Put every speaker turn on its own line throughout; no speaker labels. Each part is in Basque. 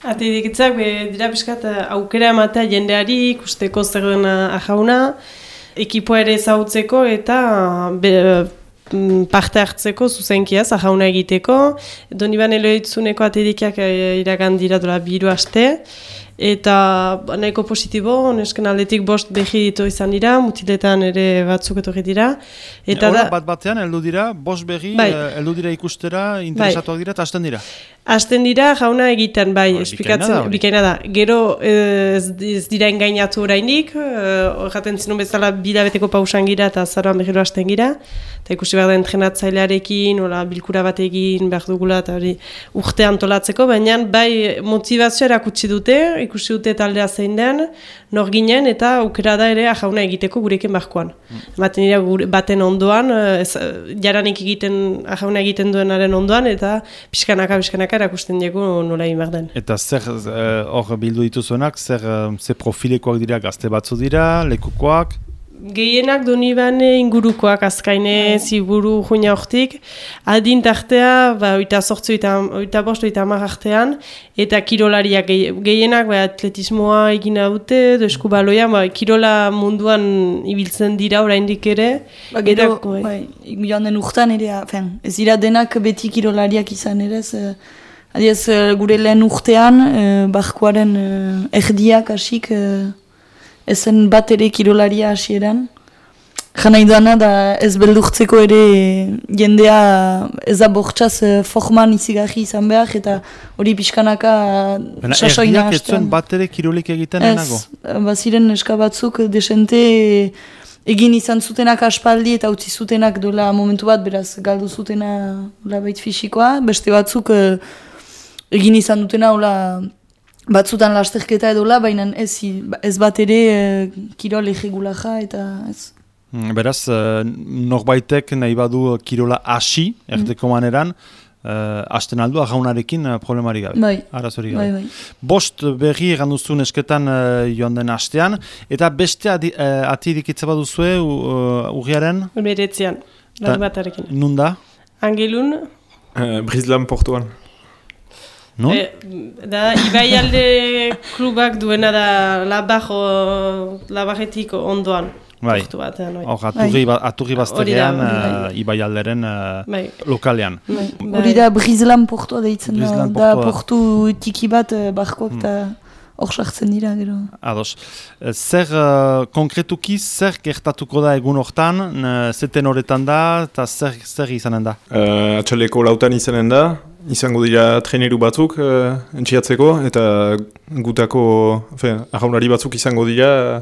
Atedikitzak dira pixkat aukera ematea jendeari ikusteko zer den ajauna, ekipoa ere ezagutzeko eta parte hartzeko zuzenkiaz, ajauna egiteko. Doniban Eloitzuneko atedikiak iragandira dola 2 aste. Eta nahiko positibo, nesken aldetik 5 behi ditu izan dira, mutiletan ere batzuk etorri dira. Eta
bat-batean heldu dira, 5 behi heldu dira ikustera, interesatuak dira eta hasten dira.
Hasten dira jauna egiten, esplikatzen, bikaina da. Gero ez dira engainatu orainik, jaten zinun bezala 2 hilabeteko pausan gira eta azaroan berriro hasten gira. Eta ikusi behar da entrenatzailearekin, bilkura bat egin behar dugula eta hori urte antolatzeko, baina bai motivazioa erakutsi dute, ikusi dute taldea zein den, nor ginen eta aukera da ere jauna egiteko gurekin barkoan. Ematen dira baten ondoan, jaranik jauna egiten duenaren ondoan eta pixkanaka erakusten dugu nola egin behar den.
Eta zer hor bildu dituzuenak, zer profilekoak dira, gazte batzu dira, lekukoak?
Gehienak Donibane ingurukoak azkaine ziburu juina hortik, adin tartea, 28-30 artean, eta kirolariak gehienak atletismoa egin dute, eskubaloia, kirola munduan ibiltzen dira oraindik ere.
Gero, joan den urtean ere, ez dira denak beti kirolariak izan ere, adiez gure lehen urtean, barkoaren erdiak hasik, ezen bat ere kirolaria hasieran. Jana idoana da ez beldurtzeko ere jendea ez da bortxaz forman izigarri izan behar eta hori pixkanaka sasoina hastean.
Erdiak ez zuen bat ere kirolik egiten enago?
Ez, baziren neska batzuk desente egin izan zutenak aspaldi eta utzi zutenak dola momentu bat, beraz galdu zutena labait fisikoa, beste batzuk egin izan dutena batzutan lasterketa edola, baina ez bat ere kirol egigulaja eta ez.
Beraz, norbaitek nahi badu kirola hasi, erdeko maneran, hasten aldu ajaunarekin problemari gabe, arazori gabe. 5 berri eganduzun esketan joan den hastean, eta beste atirikitza baduzue urriaren?
Beretzean, laribatarekin.
Nunda?
Angelun.
Brislan Portuan.
No?
Da, Ibaialde klubak duena da Labarretik ondoan.
Bai, aturri bazterean Ibaialderen lokalean.
Hori da Brislan Portua deitzen da, portu tiki bat barkoak eta hor sartzen dira.
Ados. Zer konkretuki, zer gertatuko da egun hortan, zeten horretan da, eta zer izanen da?
Atxaleko lautan izanen da, izango dira treneru batzuk entxiatzeko, eta gutako ajaunari batzuk izango dira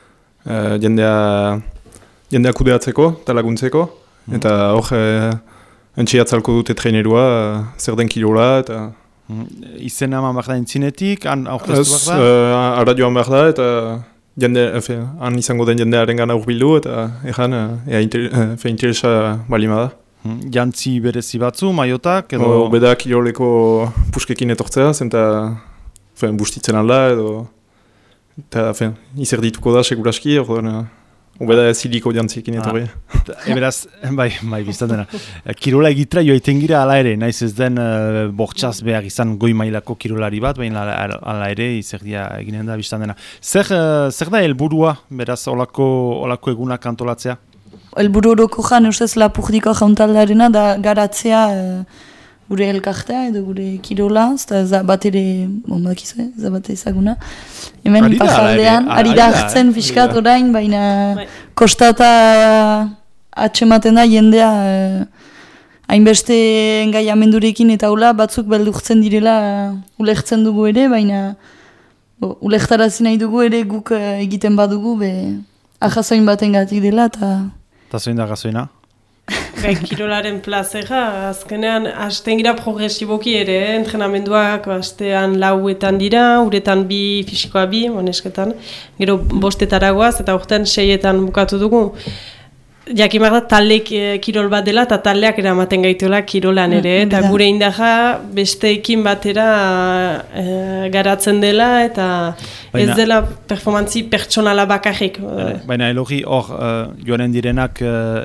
jendea kudeatzeko eta laguntzeko, eta hor entxiatzalko dute trenerua, zer den kirola, eta...
Izena eman behar da entzinetik, aurkeztu behar
da? Ara joan behar da, eta han izango den jendearen gana urbildu, eta interesa balima da.
Jantzi berezi batzu, maiotak, edo...
Beda kiroleko puskekin etortzea, zenta bustitzen alda, edo... Eta izerdituko da, seguraski, obeda ziliko jantziekin etorri.
Eberaz, bai, biztan dena. Kirola egitra joaiten gira ala ere, naiz ez den bortxaz behar izan goi mailako kirolari bat, baina ala ere izerdia eginen da biztan dena. Zer da helburua, beraz, olako egunak antolatzea?
Helburu horoko jan, ustez Lapurdiko jauntaldarena da garatzea gure elkartea edo gure kirola, ez bat ere, bakizue, ez bat ezaguna. Hemen pajaldean, ari da hartzen fiskat orain, baina kostata atxematen da jendea hainbeste engaiamendurekin eta batzuk beldurtzen direla ulertzen dugu ere, baina ulektarazi nahi dugu ere guk egiten badugu, ahazoin baten gatik dela eta...
Eta zoin da gazoina?
Kirolaren plazera, azkenean hasten gira progresiboki ere, entrenamenduak hastean 4etan dira, uretan 2, fisikoa 2, monesketan, gero 5etaragoaz eta urtean 6etan bukatu dugu. Jakimak da taldek kirol bat dela eta taldeak eramaten gaituela kirolan ere, eta gure indaja besteekin batera garatzen dela eta ez dela performantzi pertsonala bakarrik.
Baina Elogi hor joanen direnak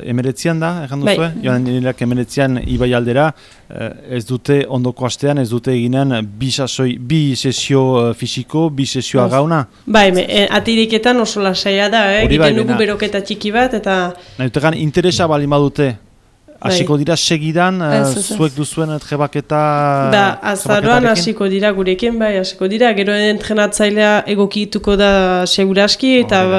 19 da, egan duzu? Joanen direnak 19 Ibai aldera, ez dute ondoko astean, ez dute eginen bi sesio fisiko, bi sesioa gauna?
Bai, atiriketan oso lasaia da, egiten dugu beroketa txiki bat, eta...
Nahi interesa bali badute, hasiko dira segidan, zuek duzuen trebaketa...
Azaroan hasiko dira gurekin, hasiko dira, gero entrenatzailea egokituko da seguraski,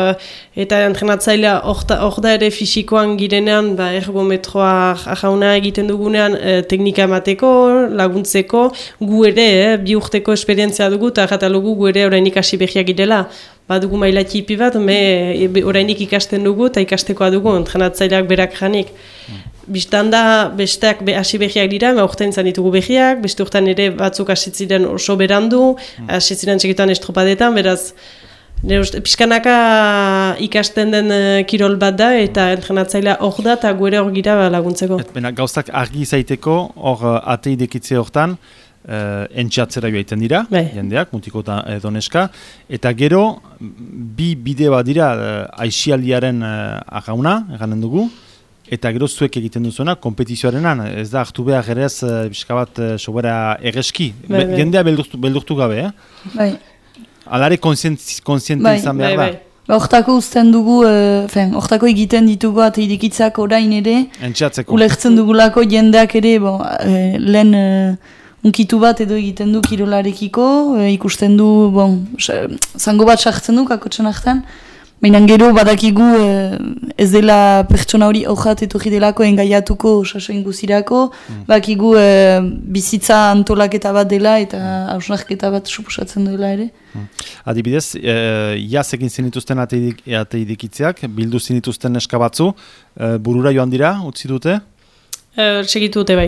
eta entrenatzailea hor da ere fisikoan girenean, ergometroa jauna egiten dugunean teknika emateko, laguntzeko, gu ere, bi urteko esperientzia dugu, eta katalogu gu ere orainik hasi behiak girela. Badugu maila txipi bat, orainik ikasten dugu, eta ikastekoa dugu, entrenatzaileak berak janik. Bistan da, besteak hasi behiak dira, urtean izan ditugu behiak, beste urtean ere batzuk hasiziren oso berandu, hasiziren txekituan estropadetan, beraz, pixkanaka ikasten den kirol bat da, eta entrenatzailea hor da, eta guere hor gira laguntzeko.
Gauztak argi izaiteko, hor ateidekitze hortan, entxatzera joaiten dira, jendeak, mutiko eta doneska, eta gero, bi bide bat dira, aixialdiaren agauna, eganen dugu, eta gero zuek egiten duzuena, kompetizioarenan, ez da hartu behar erez, biskabat sobera egeski, jendea beldurtu gabe,
Bai.
Alare konsiente izan behar da.
Hortako uzten dugu, hortako egiten ditugu ateidikitzak orain ere, ulertzen dugulako jendeak ere, lehen unkitu bat edo egiten du kirolarekiko, ikusten du, zango bat sartzen du, kakotxan hartan, baina gero badakigu ez dela pertsona hori horret etorri delako engaiatuko sasoin guzirako, bakigu bizitza antolaketa bat dela eta hausnarketa bat suposatzen dela ere.
Adibidez, jaz egin zenituzten ateidikitzeak, bildu zenituzten neska batzu, burura joan dira, utzi dute?
Segitu dute bai.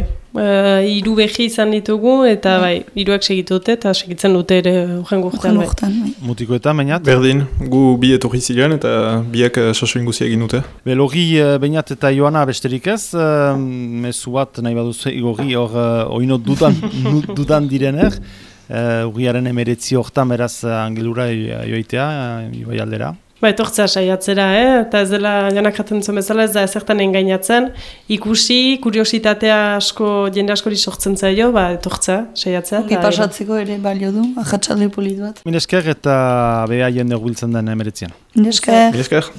3 behi izan ditugu eta bai, 3ak segitu dute eta segitzen dute ere urrengo urtean.
Mutikoetan, bainat?
Berdin, gu bi etorri ziren eta biak sasoin guzi egin dute.
Belogi, bainat eta Joana besterik ez, mezu bat nahi baduzu igorri hor oino dudan direner, urriaren 19 hortan beraz angelura joitea, Ibai aldera.
Etortzea saiatzera, eta ez dela, janak jaten zuen bezala, ez da ezertan engainatzen, ikusi, kuriositatea jende askori sortzen zaio, etortzea, saiatzea.
Pasatzeko ere balio du, ahatsalde polit bat.
Minesker eta beha jende urbiltzen den 19.
Minesker.